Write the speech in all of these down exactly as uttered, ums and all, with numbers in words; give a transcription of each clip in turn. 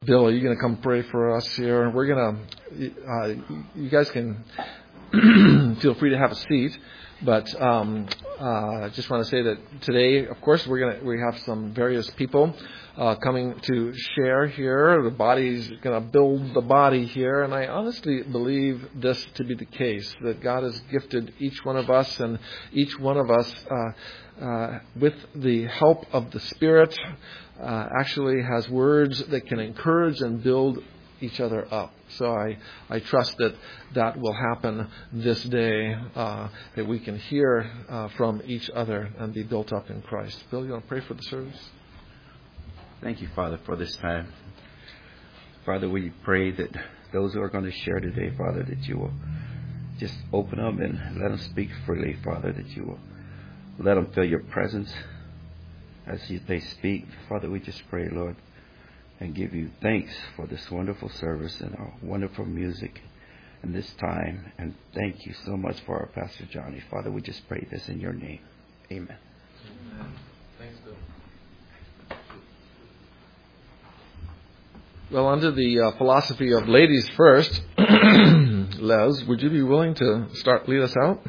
Bill, are you going to come pray for us here? We're going to, uh, you guys can feel free to have a seat, but um, uh, I just want to say that today, of course, we're going to, we have some various people uh, coming to share here. The body's going to build the body here, and I honestly believe this to be the case, that God has gifted each one of us, and each one of us, uh, uh, with the help of the Spirit, Uh, actually has words that can encourage and build each other up. So I, I trust that that will happen this day, uh, that we can hear uh, from each other and be built up in Christ. Bill, you want to pray for the service? Thank you, Father, for this time. Father, we pray that those who are going to share today, Father, that you will just open up and let them speak freely, Father, that you will let them feel your presence as they speak. Father, we just pray, Lord, and give you thanks for this wonderful service and our wonderful music and this time. And thank you so much for our Pastor Johnny. Father, we just pray this in your name. Amen. Amen. Thanks, Bill. Well, under the uh, philosophy of ladies first, Les, would you be willing to start lead us out?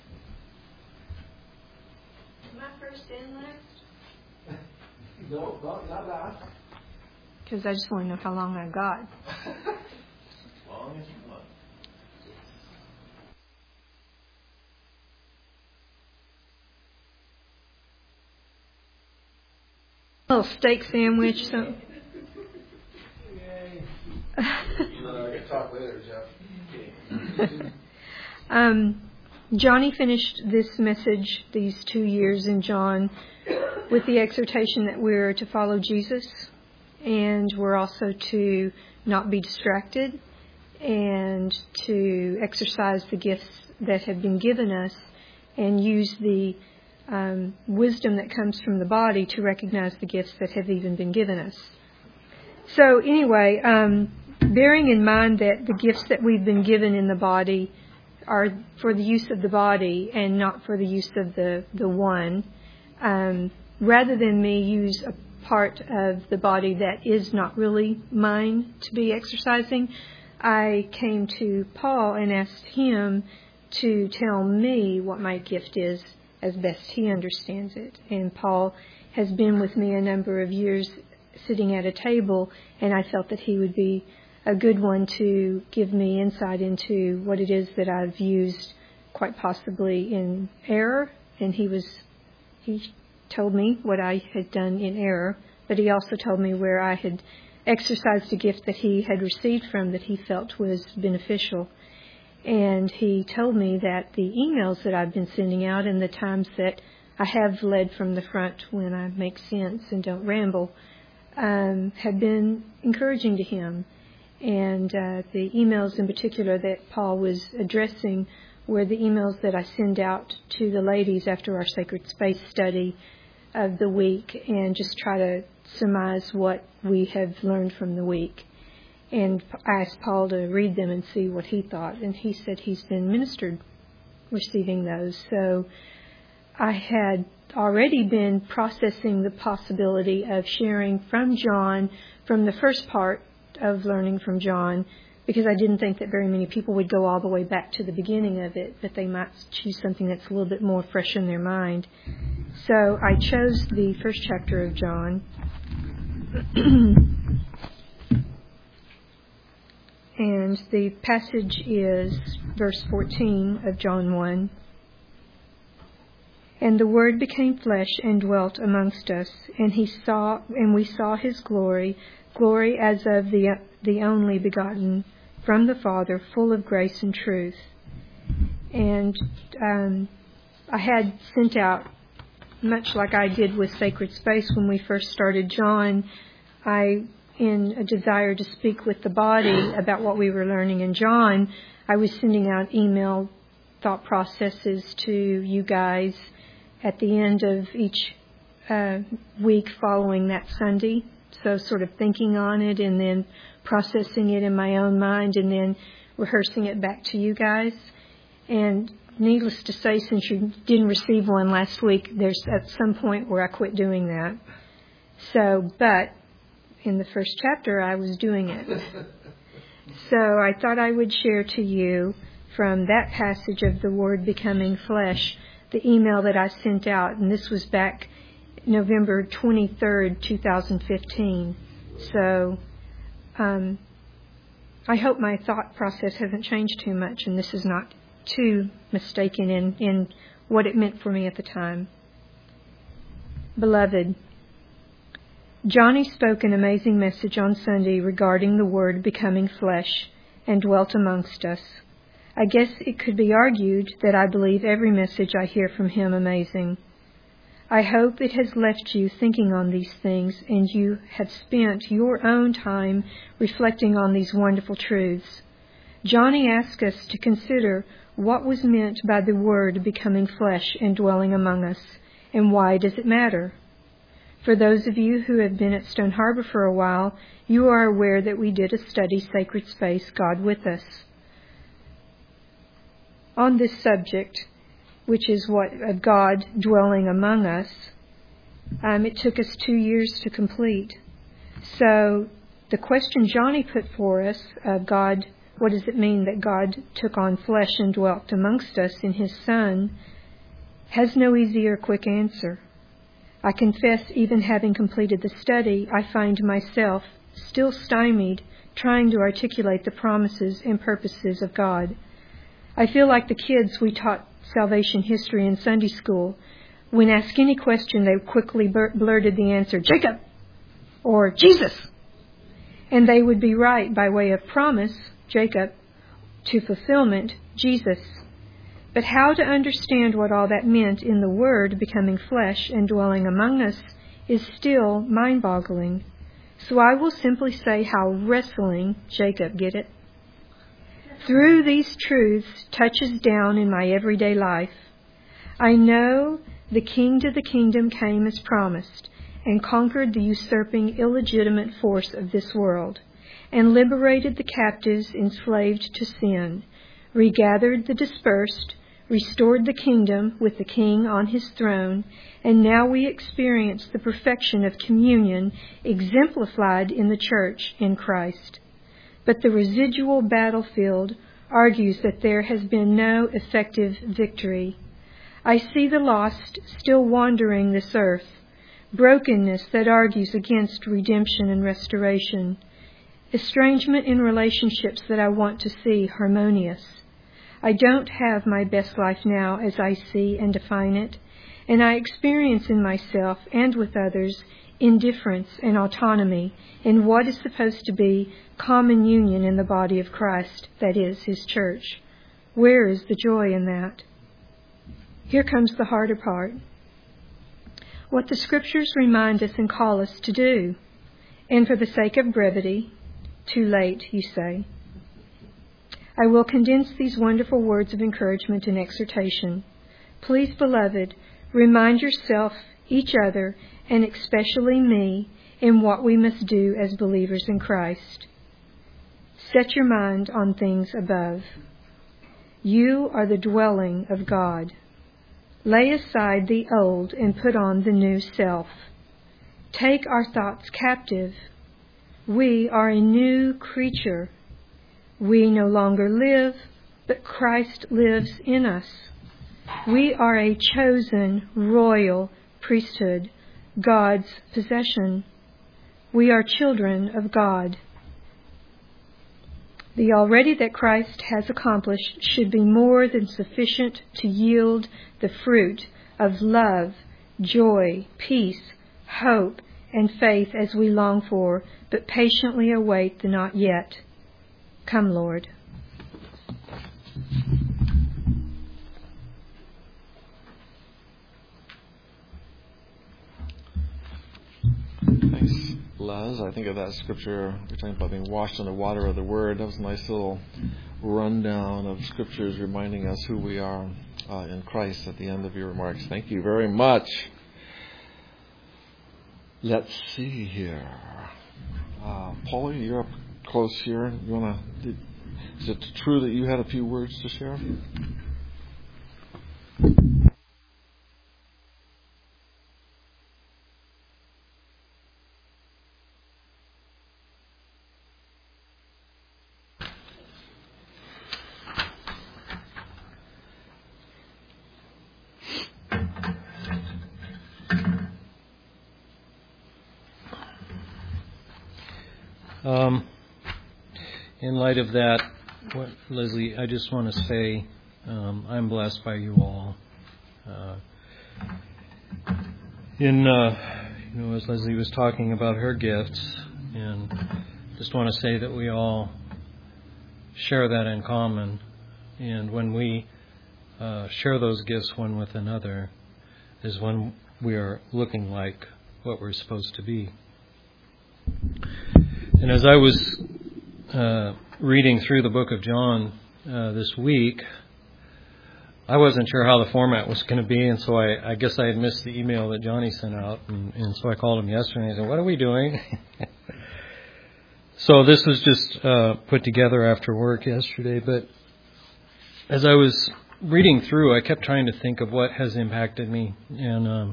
No, not, not that. Because I just want to know how long I got. As long as you want. A little steak sandwich. So. You know, I can talk later, Jeff. um, Johnny finished this message, these two years in John, with the exhortation that we're to follow Jesus, and we're also to not be distracted, and to exercise the gifts that have been given us, and use the um, wisdom that comes from the body to recognize the gifts that have even been given us. So anyway, um, bearing in mind that the gifts that we've been given in the body are for the use of the body and not for the use of the, the one, um, rather than me use a part of the body that is not really mine to be exercising, I came to Paul and asked him to tell me what my gift is as best he understands it. And Paul has been with me a number of years sitting at a table, and I felt that he would be a good one to give me insight into what it is that I've used, quite possibly in error. And he was, he told me what I had done in error, but he also told me where I had exercised a gift that he had received from that he felt was beneficial. And he told me that the emails that I've been sending out and the times that I have led from the front when I make sense and don't ramble um, have been encouraging to him. And uh, the emails in particular that Paul was addressing were the emails that I send out to the ladies after our Sacred Space study of the week, and just try to surmise what we have learned from the week. And I asked Paul to read them and see what he thought, and he said he's been ministered receiving those. So I had already been processing the possibility of sharing from John, from the first part of learning from John, because I didn't think that very many people would go all the way back to the beginning of it, but they might choose something that's a little bit more fresh in their mind. So I chose the first chapter of John. And the passage is verse fourteen of John one. And the Word became flesh and dwelt amongst us, and he saw, and we saw his glory, glory as of the the only begotten from the Father, full of grace and truth. And um, I had sent out, much like I did with Sacred Space when we first started John, I, in a desire to speak with the body about what we were learning in John, I was sending out email thought processes to you guys at the end of each uh, week following that Sunday. So sort of thinking on it and then processing it in my own mind and then rehearsing it back to you guys. And needless to say, since you didn't receive one last week, there's at some point where I quit doing that. So, but in the first chapter, I was doing it. So I thought I would share to you from that passage of the Word becoming flesh, the email that I sent out, and this was back November twenty-third, twenty fifteen. So um, I hope my thought process hasn't changed too much, and this is not too mistaken in, in what it meant for me at the time. Beloved, Johnny spoke an amazing message on Sunday regarding the Word becoming flesh and dwelt amongst us. I guess it could be argued that I believe every message I hear from him amazing. I hope it has left you thinking on these things and you have spent your own time reflecting on these wonderful truths. Johnny asked us to consider what was meant by the Word becoming flesh and dwelling among us, and why does it matter? For those of you who have been at Stone Harbor for a while, you are aware that we did a study, Sacred Space, God with Us, on this subject, which is what of God dwelling among us. Um, it took us two years to complete. So the question Johnny put for us of God, what does it mean that God took on flesh and dwelt amongst us in His Son, has no easy or quick answer. I confess, even having completed the study, I find myself still stymied trying to articulate the promises and purposes of God. I feel like the kids we taught salvation history in Sunday school. When asked any question, they quickly blurted the answer, Jacob, or Jesus. And they would be right by way of promise, Jacob, to fulfillment, Jesus. But how to understand what all that meant in the Word becoming flesh and dwelling among us is still mind-boggling. So I will simply say how wrestling, Jacob, get it? Through these truths touches down in my everyday life. I know the King to the kingdom came as promised and conquered the usurping illegitimate force of this world and liberated the captives enslaved to sin, regathered the dispersed, restored the kingdom with the King on His throne, and now we experience the perfection of communion exemplified in the church in Christ. But the residual battlefield argues that there has been no effective victory. I see the lost still wandering this earth, brokenness that argues against redemption and restoration, estrangement in relationships that I want to see harmonious. I don't have my best life now as I see and define it, and I experience in myself and with others indifference and autonomy in what is supposed to be common union in the body of Christ, that is, His church. Where is the joy in that? Here comes the harder part. What the Scriptures remind us and call us to do. And for the sake of brevity, too late, you say. I will condense these wonderful words of encouragement and exhortation. Please, beloved, remind yourself, each other, and especially me, in what we must do as believers in Christ. Set your mind on things above. You are the dwelling of God. Lay aside the old and put on the new self. Take our thoughts captive. We are a new creature. We no longer live, but Christ lives in us. We are a chosen royal priesthood, God's possession. We are children of God. The already that Christ has accomplished should be more than sufficient to yield the fruit of love, joy, peace, hope, and faith as we long for, but patiently await the not yet. Come, Lord. Thanks, Les. I think of that scripture, you're talking about being washed in the water of the Word. That was a nice little rundown of scriptures reminding us who we are uh, in Christ at the end of your remarks. Thank you very much. Let's see here. Uh, Paulie, you're up close here. You want to? Is it true that you had a few words to share? Um, in light of that, what, Leslie, I just want to say um, I'm blessed by you all. Uh, in uh, you know, as Leslie was talking about her gifts, and just want to say that we all share that in common, and when we uh, share those gifts one with another, is when we are looking like what we're supposed to be. And as I was uh, reading through the book of John uh, this week, I wasn't sure how the format was going to be, and so I, I guess I had missed the email that Johnny sent out, and, and so I called him yesterday and I said, what are we doing? So this was just uh, put together after work yesterday, but as I was reading through, I kept trying to think of what has impacted me, and um,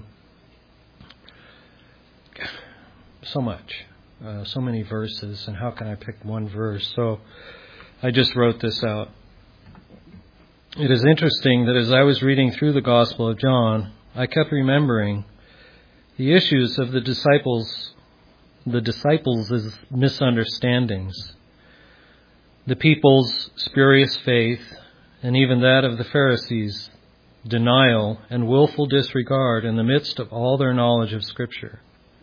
so much, uh, so many verses, and how can I pick one verse? So I just wrote this out. It is interesting that as I was reading through the Gospel of John, I kept remembering the issues of the disciples, the disciples' misunderstandings, the people's spurious faith, and even that of the Pharisees' denial and willful disregard in the midst of all their knowledge of Scripture.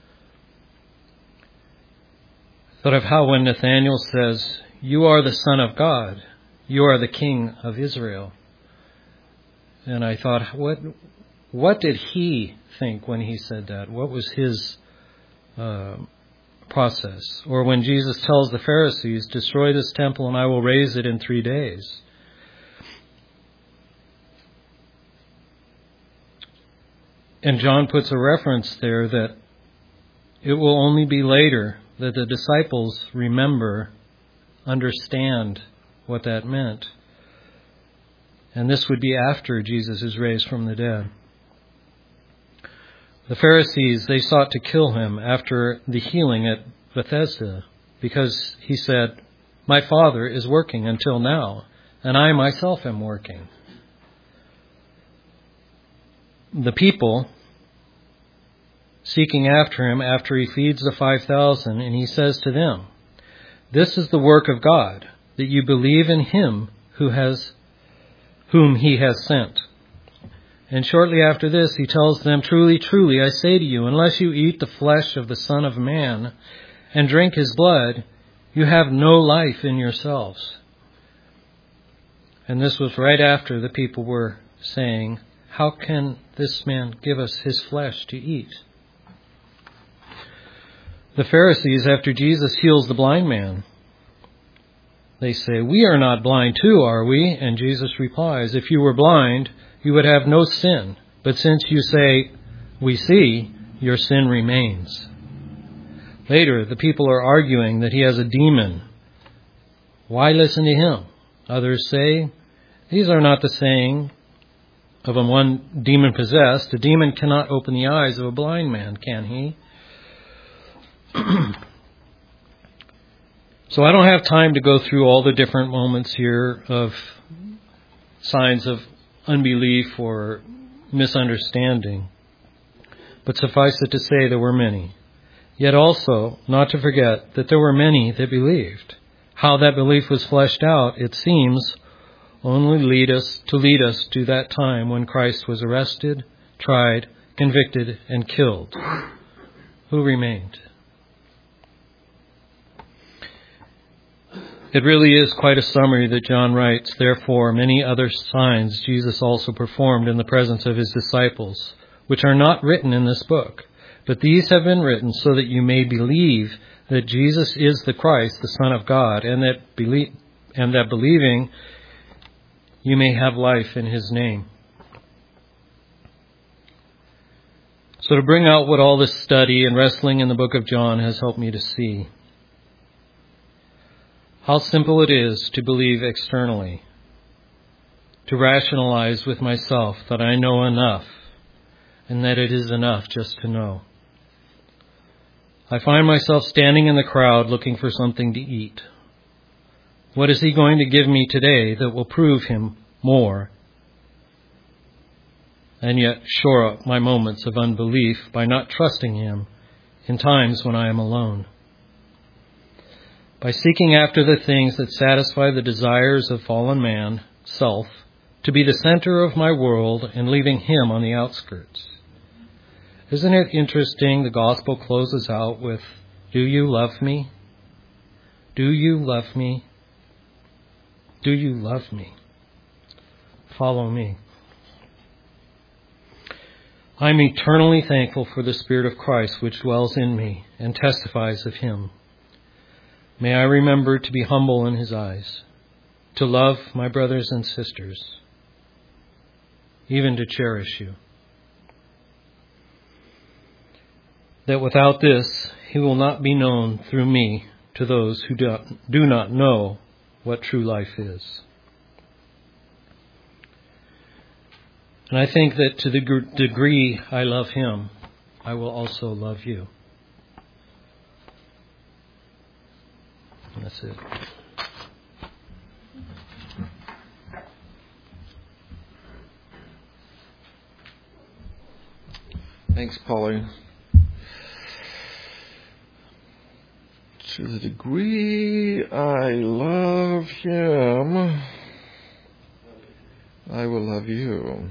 Thought of how when Nathanael says, "You are the Son of God, you are the King of Israel." And I thought, what what did he think when he said that? What was his uh, process? Or when Jesus tells the Pharisees, "Destroy this temple and I will raise it in three days." And John puts a reference there that it will only be later that the disciples remember, understand what that meant. And this would be after Jesus is raised from the dead. The Pharisees, they sought to kill him after the healing at Bethesda because he said, "My Father is working until now, and I myself am working." The people seeking after him after he feeds the five thousand, and he says to them, "This is the work of God, that you believe in him who has whom he has sent." And shortly after this, he tells them, "Truly, truly, I say to you, unless you eat the flesh of the Son of Man and drink his blood, you have no life in yourselves." And this was right after the people were saying, "How can this man give us his flesh to eat?" The Pharisees, after Jesus heals the blind man, they say, "We are not blind too, are we?" And Jesus replies, "If you were blind, you would have no sin. But since you say, 'We see,' your sin remains." Later, the people are arguing that he has a demon. Why listen to him? Others say, "These are not the saying of a one demon-possessed. A demon cannot open the eyes of a blind man, can he?" So I don't have time to go through all the different moments here of signs of unbelief or misunderstanding. But suffice it to say there were many. Yet also not to forget that there were many that believed. How that belief was fleshed out, it seems, only lead us to lead us to that time when Christ was arrested, tried, convicted, and killed. Who remained? It really is quite a summary that John writes. Therefore, many other signs Jesus also performed in the presence of his disciples, which are not written in this book. But these have been written so that you may believe that Jesus is the Christ, the Son of God, and that believe, and that believing you may have life in his name. So to bring out what all this study and wrestling in the book of John has helped me to see, how simple it is to believe externally, to rationalize with myself that I know enough and that it is enough just to know. I find myself standing in the crowd looking for something to eat. What is he going to give me today that will prove him more and yet shore up my moments of unbelief by not trusting him in times when I am alone? by seeking after the things that satisfy the desires of fallen man, self, to be the center of my world and leaving him on the outskirts. Isn't it interesting the gospel closes out with, do you love me? Do you love me? Do you love me? Follow me. I'm eternally thankful for the Spirit of Christ which dwells in me and testifies of him. May I remember to be humble in his eyes, to love my brothers and sisters, even to cherish you. That without this, he will not be known through me to those who do, do not know what true life is. And I think that to the degree I love him, I will also love you. And that's it. Thanks, Pauline. To the degree I love him, I will love you.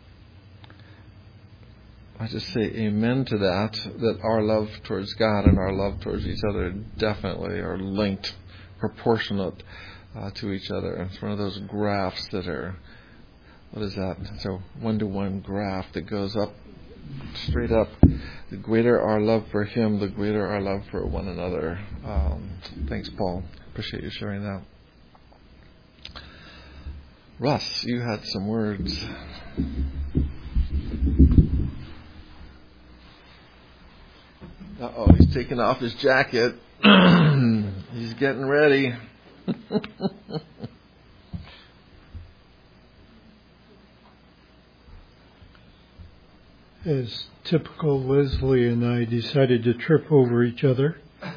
I just say amen to that, that our love towards God and our love towards each other definitely are linked, proportionate uh, to each other. It's one of those graphs that are, what is that? It's a one-to-one graph that goes up, straight up. The greater our love for him, the greater our love for one another. Um, thanks, Paul. Appreciate you sharing that. Russ, you had some words. Uh-oh, he's taking off his jacket. He's getting ready. As typical, Leslie and I decided to trip over each other.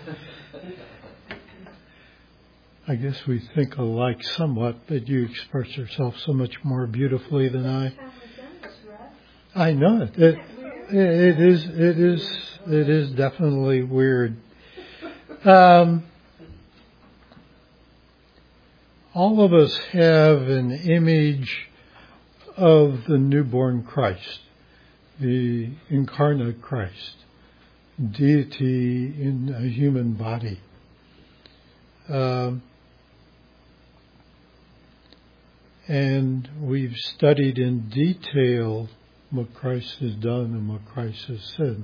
I guess we think alike somewhat, but you express yourself so much more beautifully than I. I know it. It, it is. It is. It is definitely weird. Um, all of us have an image of the newborn Christ, the incarnate Christ, deity in a human body. Um, and we've studied in detail what Christ has done and what Christ has said.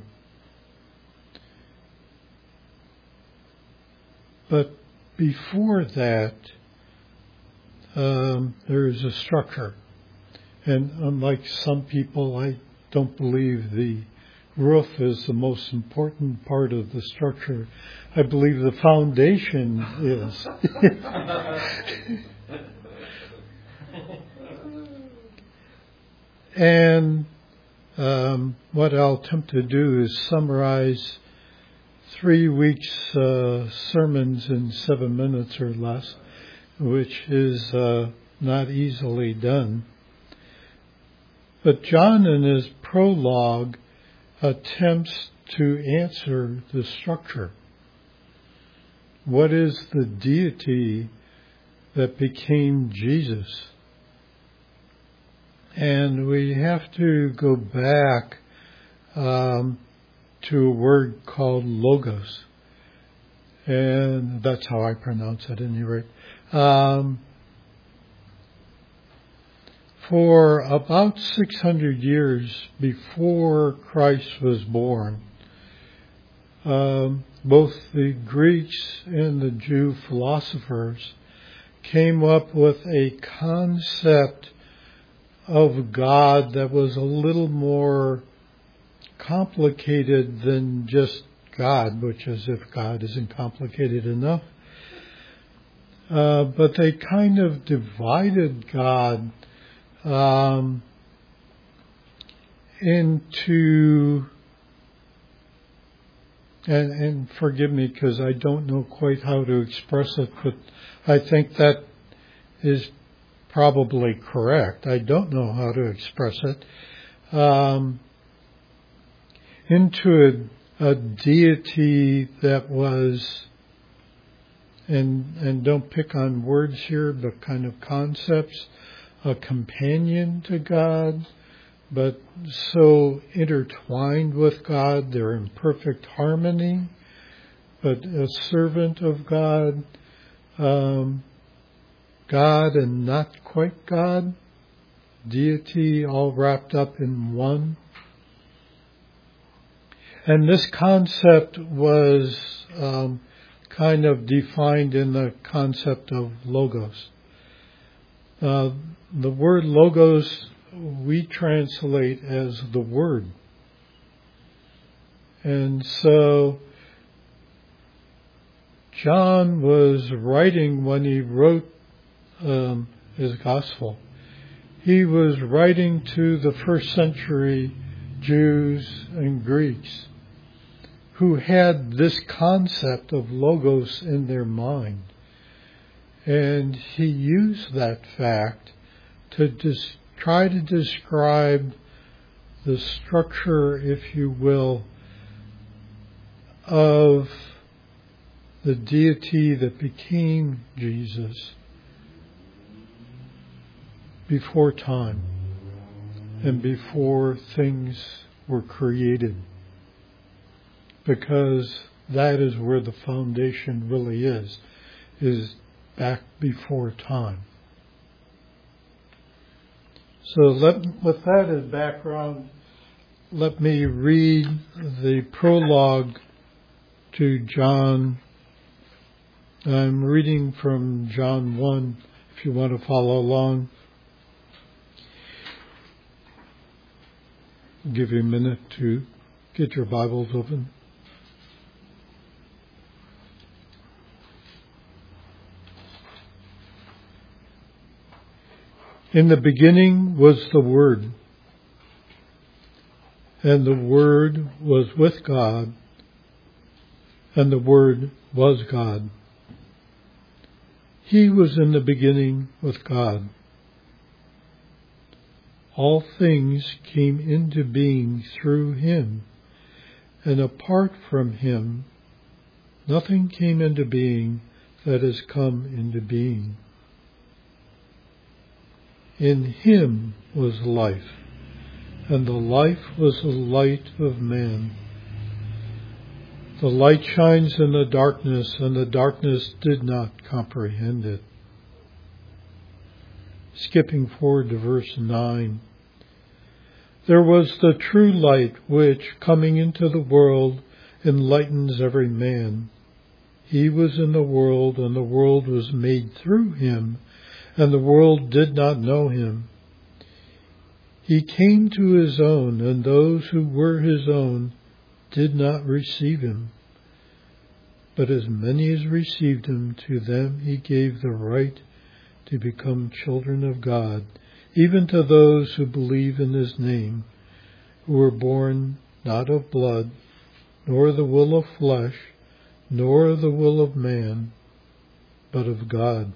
But before that, um, there is a structure. And unlike some people, I don't believe the roof is the most important part of the structure. I believe the foundation is. And um, what I'll attempt to do is summarize three weeks' uh, sermons in seven minutes or less, which is uh, not easily done. But John, in his prologue, attempts to answer the structure. What is the deity that became Jesus? And we have to go back um, to a word called logos. And that's how I pronounce it at any rate. Um, for about six hundred years before Christ was born, um, both the Greeks and the Jew philosophers came up with a concept of God that was a little more complicated than just God, which is if God isn't complicated enough. Uh, but they kind of divided God um, into, and, and forgive me because I don't know quite how to express it, but I think that is probably correct. I don't know how to express it. Um, into a, a deity that was and, and don't pick on words here, but kind of concepts, a companion to God, but so intertwined with God, they're in perfect harmony, but a servant of God, um, God and not quite God, deity all wrapped up in one. And this concept was um, kind of defined in the concept of logos. Uh, the word logos we translate as the Word. And so John was writing when he wrote um, his gospel. He was writing to the first century Jews and Greeks who had this concept of logos in their mind. And he used that fact to dis- try to describe the structure, if you will, of the deity that became Jesus before time and before things were created. Because that is where the foundation really is, is back before time. So let, with that as background, let me read the prologue to John. I'm reading from John one, if you want to follow along. I'll give you a minute to get your Bibles open. In the beginning was the Word, and the Word was with God, and the Word was God. He was in the beginning with God. All things came into being through Him, and apart from Him, nothing came into being that has come into being. In Him was life, and the life was the light of man. The light shines in the darkness, and the darkness did not comprehend it. Skipping forward to verse nine. There was the true light which, coming into the world, enlightens every man. He was in the world, and the world was made through Him, and the world did not know Him. He came to His own, and those who were His own did not receive Him. But as many as received Him, to them He gave the right to become children of God, even to those who believe in His name, who were born not of blood, nor the will of flesh, nor the will of man, but of God.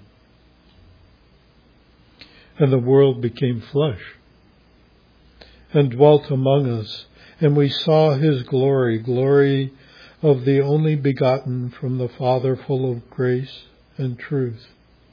And the world became flesh, and dwelt among us, and we saw His glory, glory of the only begotten from the Father, full of grace and truth.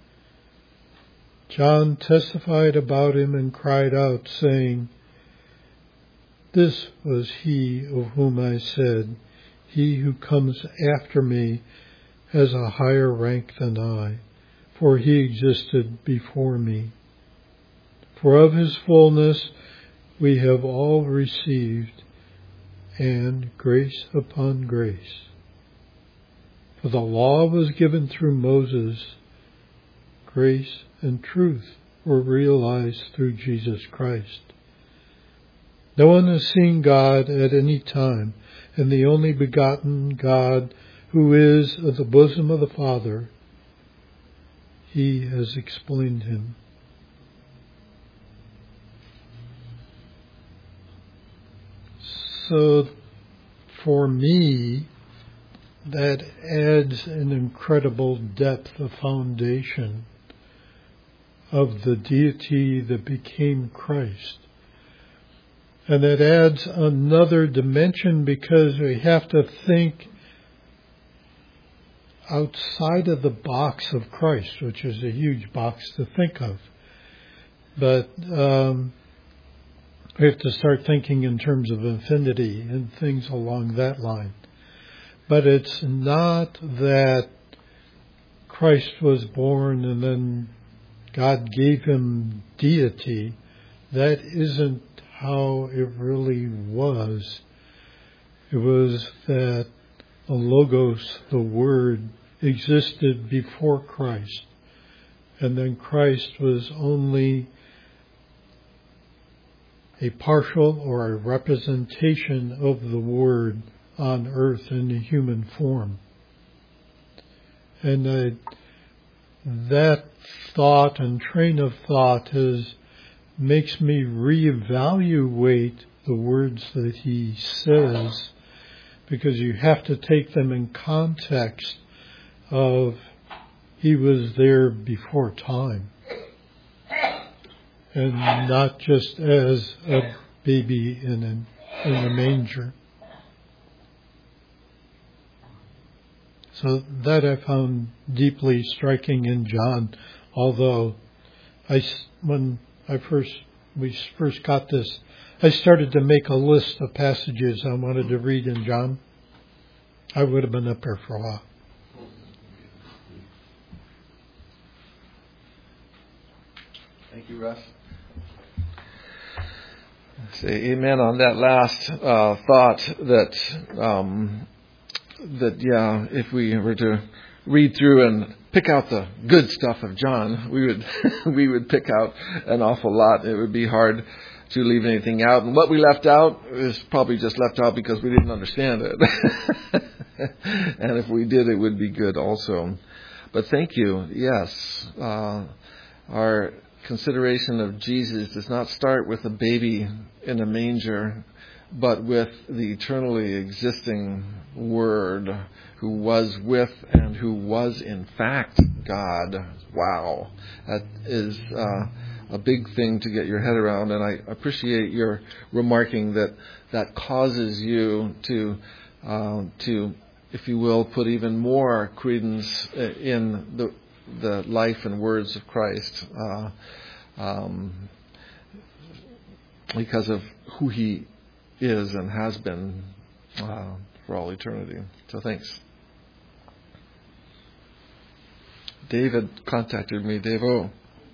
John testified about Him and cried out, saying, This was He of whom I said, He who comes after me has a higher rank than I, for He existed before me. For of His fullness we have all received, and grace upon grace. For the law was given through Moses, grace and truth were realized through Jesus Christ. No one has seen God at any time, and the only begotten God, who is of the bosom of the Father, He has explained Him. So for me, that adds an incredible depth, a foundation of the deity that became Christ. And that adds another dimension, because we have to think outside of the box of Christ, which is a huge box to think of. But um, we have to start thinking in terms of infinity and things along that line. But it's not that Christ was born and then God gave him deity. That isn't how it really was. It was that the Logos, the Word, existed before Christ. And then Christ was only a partial or a representation of the Word on earth in a human form. And uh, that thought and train of thought has, makes me reevaluate the words that he says, because you have to take them in context of he was there before time, and not just as a baby in a, in a manger. So that I found deeply striking in John, although I, when I first, we first got this, I started to make a list of passages I wanted to read in John. I would have been up there for a while. Thank you, Russ. Say amen on that last uh, thought that, um, that, yeah, if we were to read through and pick out the good stuff of John, we would we would pick out an awful lot. It would be hard to leave anything out. And what we left out is probably just left out because we didn't understand it. And if we did, it would be good also. But thank you. Yes, uh, our consideration of Jesus does not start with a baby in a manger, but with the eternally existing Word who was with and who was in fact God. Wow. That is uh, a big thing to get your head around, and I appreciate your remarking that that causes you to, uh, to, if you will, put even more credence in the the life and words of Christ, uh, um, because of who He is and has been uh, for all eternity. So thanks. David contacted me, Dave O.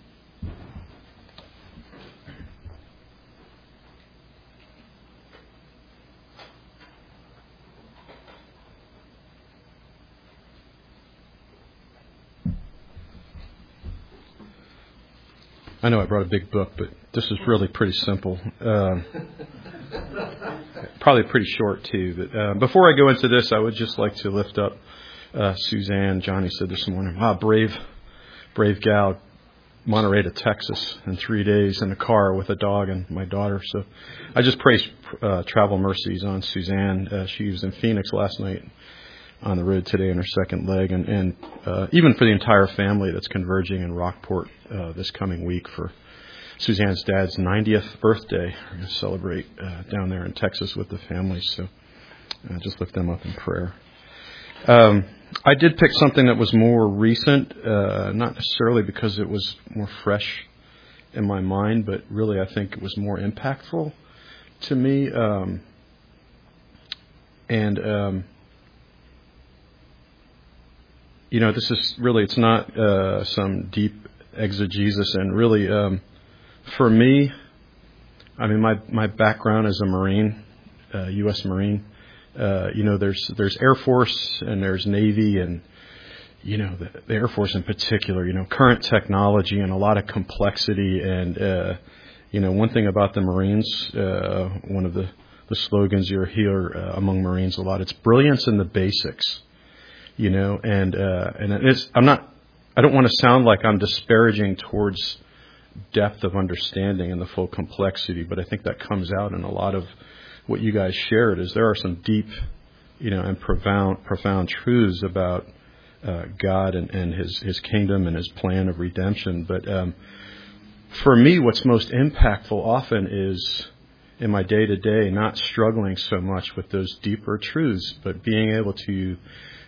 I know I brought a big book, but this is really pretty simple. Uh, probably pretty short, too. But uh, before I go into this, I would just like to lift up uh, Suzanne. Johnny said this morning, ah, brave, brave gal, Monterey to Texas in three days in a car with a dog and my daughter. So I just pray uh, travel mercies on Suzanne. Uh, she was in Phoenix last night, on the road today on her second leg, and, and uh, even for the entire family that's converging in Rockport uh, this coming week for Suzanne's dad's ninetieth birthday. We're going to celebrate uh, down there in Texas with the family, so uh, just lift them up in prayer. Um, I did pick something that was more recent, uh, not necessarily because it was more fresh in my mind, but really I think it was more impactful to me. Um, and... Um, You know, this is really, it's not uh, some deep exegesis. And really, um, for me, I mean, my, my background is a Marine, uh, U S Marine. Uh, you know, there's there's Air Force and there's Navy and, you know, the, the Air Force in particular, you know, current technology and a lot of complexity. And, uh, you know, one thing about the Marines, uh, one of the, the slogans you'll hear uh, among Marines a lot, it's brilliance in the basics. You know, and uh, and it's, I'm not, I don't want to sound like I'm disparaging towards depth of understanding and the full complexity, but I think that comes out in a lot of what you guys shared. Is there are some deep, you know, and profound profound truths about uh, God and, and His His kingdom and His plan of redemption. But um, for me, what's most impactful often is in my day to day, not struggling so much with those deeper truths, but being able to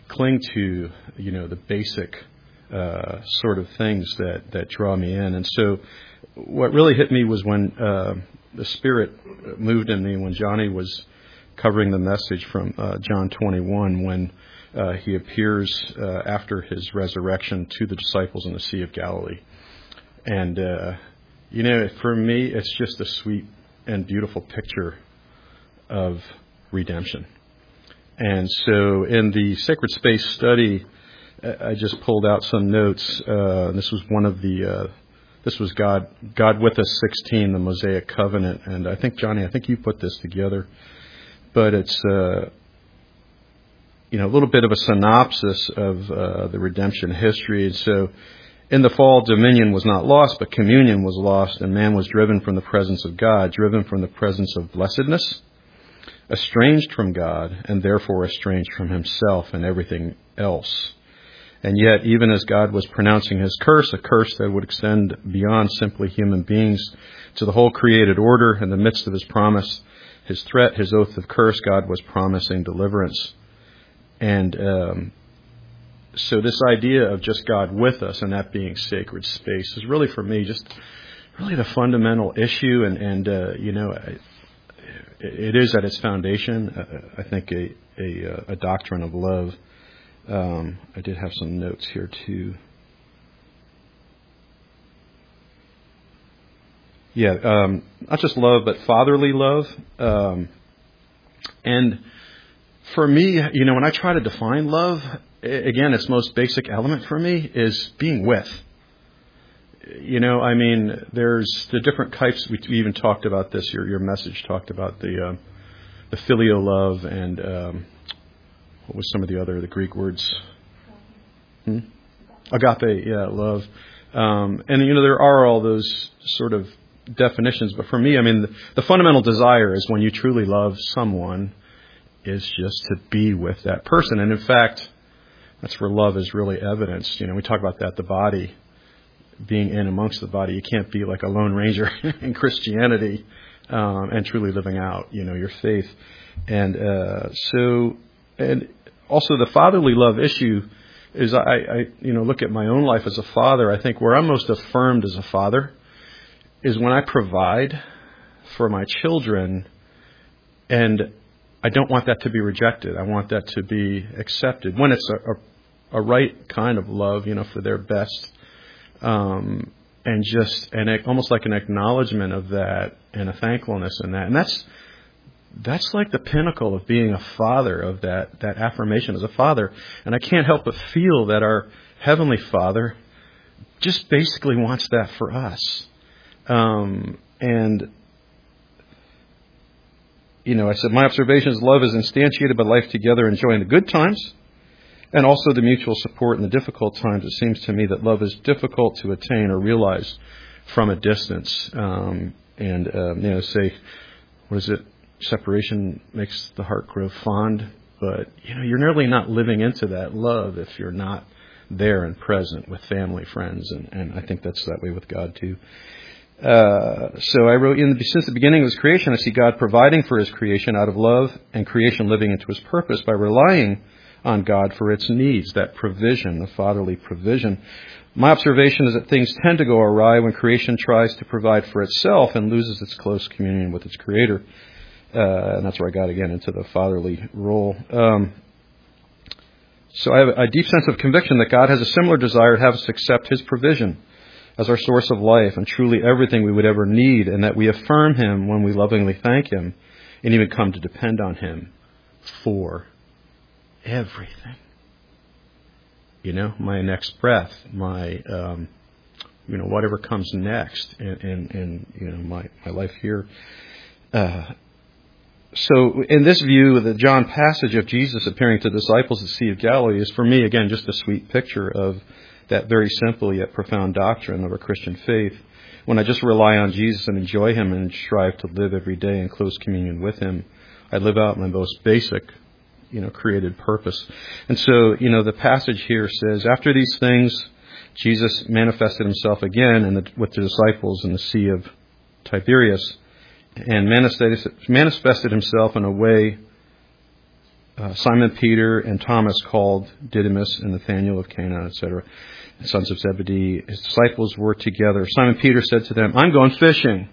cling to, you know, the basic uh, sort of things that, that draw me in. And so what really hit me was when uh, the Spirit moved in me when Johnny was covering the message from uh, John twenty-one, when uh, he appears uh, after his resurrection to the disciples in the Sea of Galilee. And, uh, you know, for me, it's just a sweet and beautiful picture of redemption. And so in the Sacred Space study, I just pulled out some notes. Uh, this was one of the, uh, this was God, God with us sixteen, the Mosaic Covenant. And I think, Johnny, I think you put this together. But it's, uh, you know, a little bit of a synopsis of uh, the redemption history. And so in the fall, dominion was not lost, but communion was lost, and man was driven from the presence of God, driven from the presence of blessedness, estranged from God, and therefore estranged from himself and everything else. And yet, even as God was pronouncing his curse, a curse that would extend beyond simply human beings to the whole created order, in the midst of his promise, his threat, his oath of curse, God was promising deliverance. And um, so this idea of just God with us and that being sacred space is really, for me, just really the fundamental issue. And, and uh, you know, I, it is at its foundation, uh, I think, a, a, a doctrine of love. Um, I did have some notes here, too. Yeah, um, not just love, but fatherly love. Um, and for me, you know, when I try to define love, again, its most basic element for me is being with. You know, I mean, there's the different types. We even talked about this. Your your message talked about the uh, the filial love and um, what was some of the other the Greek words? Hmm? Agape, yeah, love. Um, and you know, there are all those sort of definitions. But for me, I mean, the, the fundamental desire is when you truly love someone, is just to be with that person. And in fact, that's where love is really evidenced. You know, we talk about that, the body being in amongst the body. You can't be like a lone ranger in Christianity um, and truly living out, you know, your faith. And uh, so, and also the fatherly love issue is I, I, you know, look at my own life as a father. I think where I'm most affirmed as a father is when I provide for my children, and I don't want that to be rejected. I want that to be accepted when it's a, a, a right kind of love, you know, for their best. Um, and just, and it, almost like an acknowledgement of that and a thankfulness in that. And that's, that's like the pinnacle of being a father, of that, that affirmation as a father. And I can't help but feel that our Heavenly Father just basically wants that for us. Um, and, you know, I said, my observation is love is instantiated by life together, enjoying the good times and also the mutual support in the difficult times. It seems to me that love is difficult to attain or realize from a distance. Um, and, um, you know, say, what is it? Separation makes the heart grow fond. But, you know, you're nearly not living into that love if you're not there and present with family, friends. And, and I think that's that way with God, too. Uh, so I wrote, in the, since the beginning of his creation, I see God providing for his creation out of love, and creation living into his purpose by relying on God for its needs, that provision, the fatherly provision. My observation is that things tend to go awry when creation tries to provide for itself and loses its close communion with its creator. Uh, and that's where I got again into the fatherly role. Um, so I have a deep sense of conviction that God has a similar desire to have us accept his provision as our source of life and truly everything we would ever need, and that we affirm him when we lovingly thank him and even come to depend on him for everything. You know, my next breath, my, um, you know, whatever comes next in, in, in you know, my, my life here. Uh, so in this view, the John passage of Jesus appearing to disciples at the Sea of Galilee is for me, again, just a sweet picture of that very simple yet profound doctrine of our Christian faith. When I just rely on Jesus and enjoy him and strive to live every day in close communion with him, I live out my most basic, you know, created purpose. And so, you know, the passage here says, after these things, Jesus manifested himself again in the, with the disciples in the Sea of Tiberias, and manifested, manifested himself in a way uh, Simon Peter and Thomas called Didymus and Nathanael of Cana, et cetera, sons of Zebedee. His disciples were together. Simon Peter said to them, "I'm going fishing."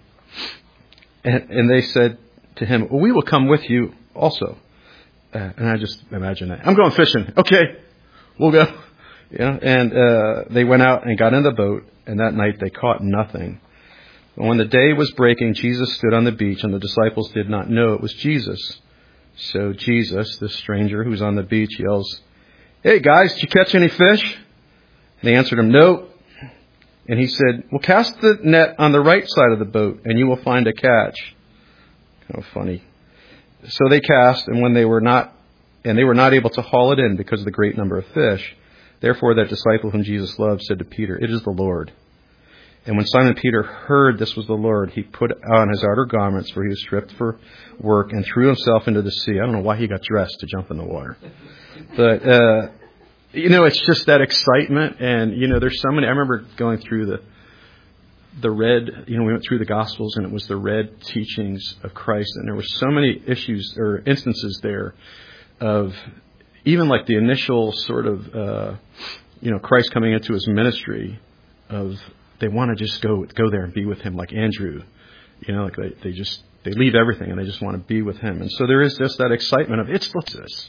And, and they said to him, "Well, we will come with you also." Uh, and I just imagine that. "I'm going fishing." "Okay, we'll go." Yeah. And uh, they went out and got in the boat, and that night they caught nothing. But when the day was breaking, Jesus stood on the beach, and the disciples did not know it was Jesus. So Jesus, this stranger who's on the beach, yells, "Hey guys, did you catch any fish?" And they answered him, "No." And he said, "Well, cast the net on the right side of the boat, and you will find a catch." Kind of funny. So they cast, and when they were not, and they were not able to haul it in because of the great number of fish. Therefore, that disciple whom Jesus loved said to Peter, "It is the Lord." And when Simon Peter heard this was the Lord, he put on his outer garments, for he was stripped for work, and threw himself into the sea. I don't know why he got dressed to jump in the water. But, uh, you know, it's just that excitement. And, you know, there's so many. I remember going through the the red, you know, we went through the Gospels, and it was the red teachings of Christ. And there were so many issues or instances there of even like the initial sort of, uh, you know, Christ coming into his ministry of they want to just go go there and be with him, like Andrew. You know, like they, they just, they leave everything and they just want to be with him. And so there is just that excitement of, it's this.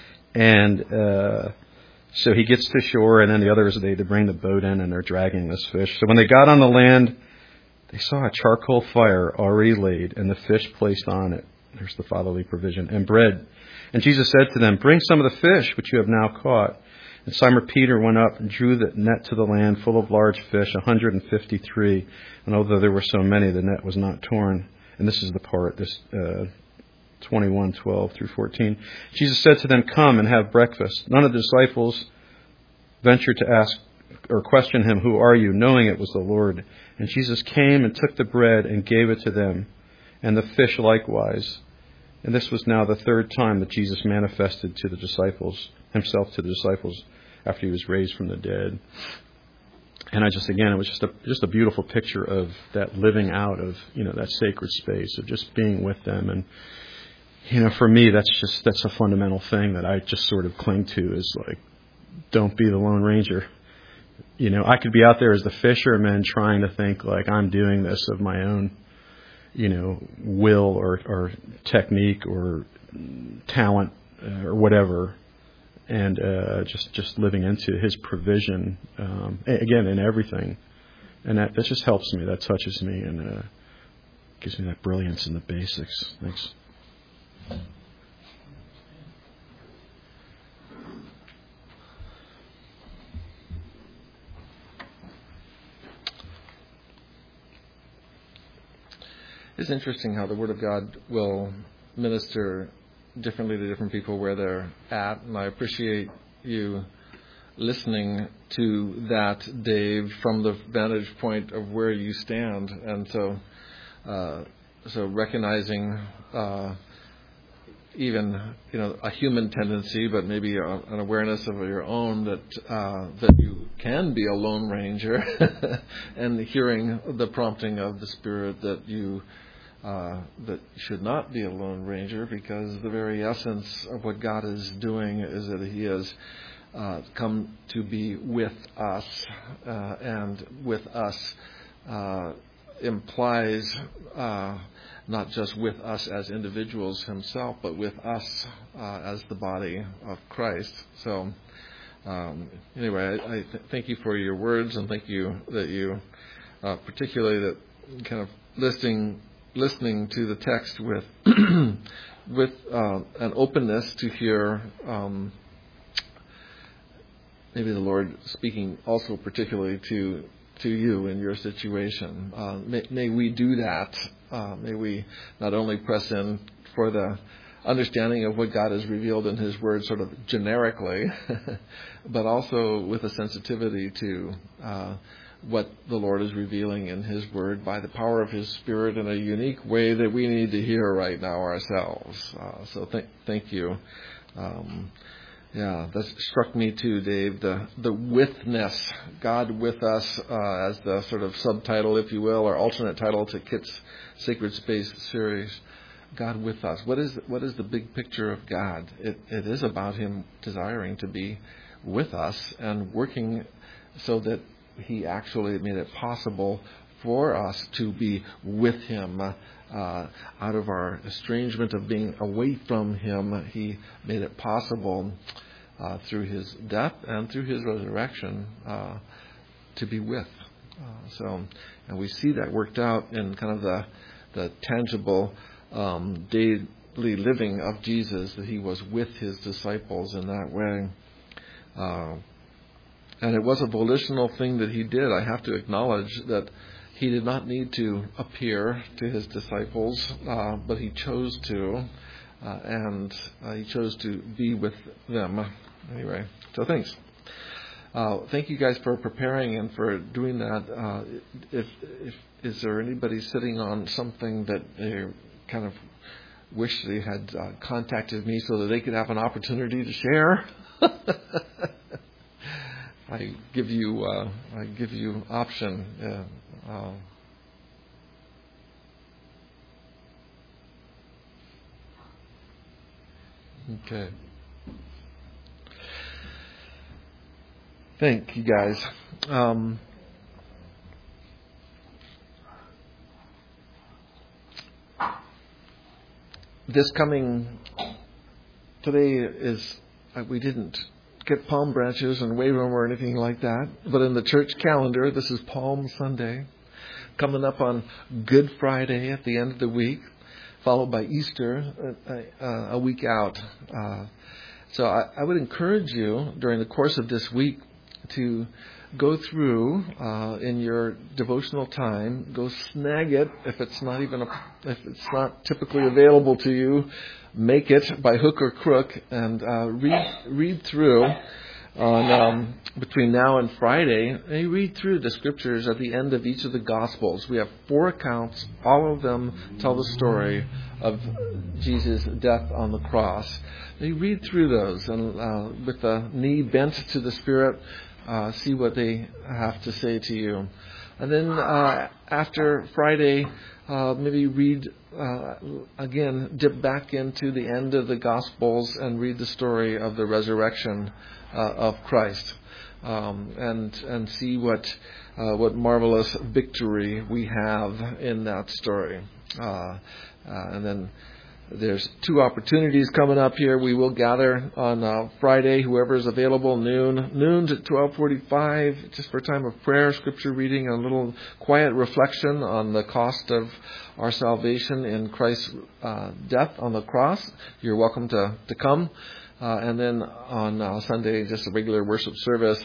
And uh, so he gets to shore, and then the others, they, they bring the boat in and they're dragging this fish. So when they got on the land, they saw a charcoal fire already laid and the fish placed on it. There's the fatherly provision, and bread. And Jesus said to them, "Bring some of the fish which you have now caught." And Simon Peter went up and drew the net to the land full of large fish, one hundred fifty-three. And although there were so many, the net was not torn. And this is the part, this uh, twenty-one, twelve through fourteen. Jesus said to them, "Come and have breakfast." None of the disciples ventured to ask or question him, "Who are you?" knowing it was the Lord. And Jesus came and took the bread and gave it to them, and the fish likewise. And this was now the third time that Jesus manifested to the disciples, himself to the disciples, after he was raised from the dead. And I just, again, it was just a just a beautiful picture of that living out of, you know, that sacred space of just being with them. And, you know, for me, that's just, that's a fundamental thing that I just sort of cling to, is like, don't be the Lone Ranger. You know, I could be out there as the fisherman trying to think like I'm doing this of my own, you know, will or, or technique or talent uh, or whatever. And uh, just just living into his provision, um, again, in everything. And that, that just helps me. That touches me and uh, gives me that brilliance in the basics. Thanks. It's interesting how the Word of God will minister differently to different people where they're at, and I appreciate you listening to that, Dave, from the vantage point of where you stand. And so uh, so recognizing uh, even, you know, a human tendency, but maybe a, an awareness of your own that uh, that you can be a Lone Ranger, and hearing the prompting of the Spirit that you Uh, that should not be a Lone Ranger, because the very essence of what God is doing is that he has uh, come to be with us, uh, and with us uh, implies uh, not just with us as individuals himself, but with us uh, as the body of Christ. So um, anyway, I, I th- thank you for your words, and thank you that you uh, particularly that kind of listing listening to the text with with uh, an openness to hear um, maybe the Lord speaking also particularly to to you in your situation. Uh, may, may we do that. Uh, may we not only press in for the understanding of what God has revealed in his word sort of generically, but also with a sensitivity to uh, what the Lord is revealing in his word by the power of his Spirit in a unique way that we need to hear right now ourselves. Uh, so th- thank you. Um, yeah, that struck me too, Dave, the, the withness, God with us, uh, as the sort of subtitle, if you will, or alternate title to Kit's Sacred Space series. God with us. What is what is the big picture of God? It, it is about Him desiring to be with us and working so that He actually made it possible for us to be with Him. Uh, out of our estrangement of being away from Him, He made it possible uh, through His death and through His resurrection uh, to be with. Uh, so, and we see that worked out in kind of the the tangible um, daily living of Jesus, that He was with His disciples in that way. Uh, and it was a volitional thing that He did. I have to acknowledge that He did not need to appear to His disciples, uh, but He chose to, uh, and uh, He chose to be with them. Anyway, so thanks. Uh, thank you guys for preparing and for doing that. Uh, if, if is there anybody sitting on something that they kind of wish they had uh, contacted me so that they could have an opportunity to share? I give you uh, I give you option. Uh, uh, okay. Thank you guys. Um, this coming today is uh, we didn't get palm branches and wave them or anything like that, but in the church calendar, this is Palm Sunday, coming up on Good Friday at the end of the week, followed by Easter uh, uh, a week out. Uh, so I, I would encourage you during the course of this week to go through uh, in your devotional time. Go snag it if it's not even a, if it's not typically available to you. Make it by hook or crook and uh, read read through on um, between now and Friday. And read through the scriptures at the end of each of the Gospels. We have four accounts. All of them tell the story of Jesus' death on the cross. You read through those and uh, with the knee bent to the Spirit. Uh, see what they have to say to you. And then uh, after Friday, uh, maybe read, uh, again, dip back into the end of the Gospels and read the story of the resurrection uh, of Christ. Um, and and see what uh, what marvelous victory we have in that story. Uh, uh, and then there's two opportunities coming up here. We will gather on uh, Friday, whoever is available, noon, noon to twelve forty-five, just for a time of prayer, scripture reading, and a little quiet reflection on the cost of our salvation in Christ's uh, death on the cross. You're welcome to, to come. Uh, and then on uh, Sunday, just a regular worship service.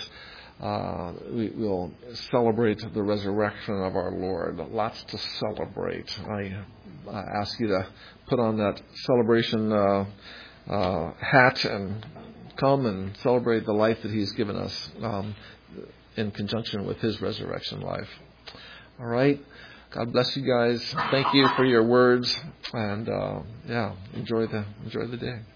Uh, we will celebrate the resurrection of our Lord. Lots to celebrate. I uh, ask you to put on that celebration uh, uh, hat and come and celebrate the life that He's given us um, in conjunction with His resurrection life. All right. God bless you guys. Thank you for your words, and uh, yeah, enjoy the enjoy the day.